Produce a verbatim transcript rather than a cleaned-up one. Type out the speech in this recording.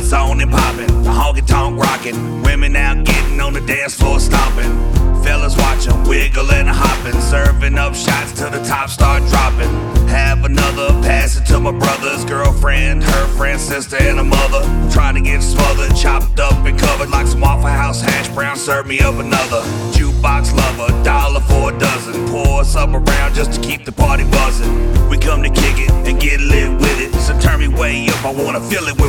was on and popping, the honky tonk rocking, women out getting on the dance floor stomping, fellas watching, wiggling and hopping, serving up shots till the top start dropping. Have another, pass it to my brother's girlfriend, her friend, sister, and a mother. Trying to get smothered, chopped up and covered like some Waffle House hash brown. Serve me up another jukebox lover, dollar for a dozen. Pour us up around just to keep the party buzzing. We come to kick it and get lit with it, so turn me way up. I wanna feel it when